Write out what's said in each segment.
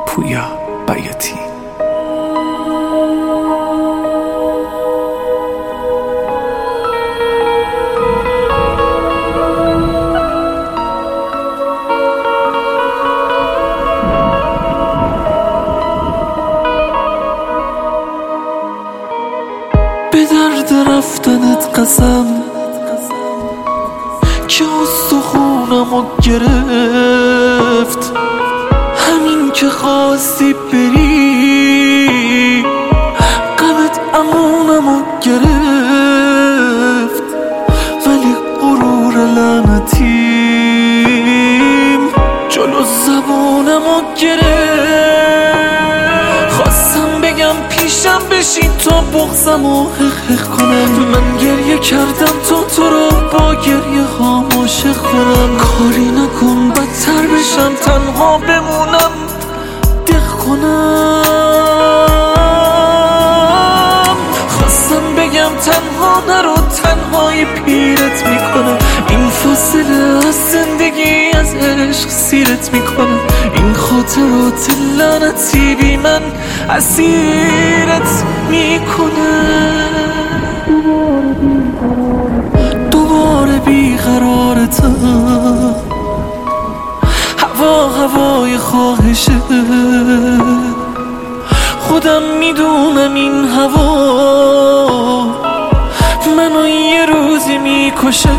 پویا بیاتی. به درد رفتنت قسم که استخونمو گرفت، همین که خواستی بری غمت امونمو گرفت، ولی غرور لعنتیم جلو زبونمو گرفت. خواستم بگم پیشم بشین تا بغضمو حق کنم، من گریه کردم تا تو رو با گریه ها عاشق کنم. کاری نکن بدتر بشم، تنها بمونم دق کنم. خواستم بگم تنها نرو، تنهایی پیرت میکنم. این فاصله از زندگی از عشق سیرت میکنم. این خاطرات لعنتی بی من اسیرت میکنه. دوباره بیقرارتم، هوای خواهشه، خودم میدونم این هوا منو یه روزی میکشه.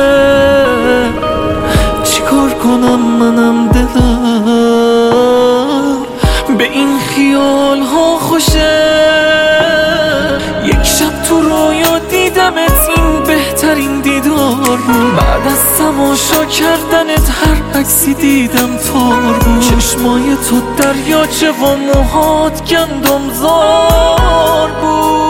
چیکار کنم منم دلم به این خیال ها خوشه. یک شب تو رویا دیدمت، این بهترین دیدار بود. بعد از تماشا کردنت هر عکسی دیدم تار بود. چشمای تو دریاچه و موهات گندم زار بود.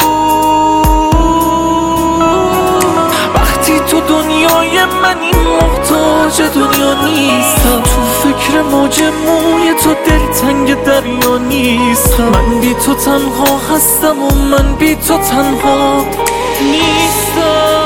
وقتی تو دنیای منی محتاج دنیا نیستم، تو فکر موج موی تو دلتنگ دریا نیستم. من بی تو تنها هستم و من بی تو تنها نیستم.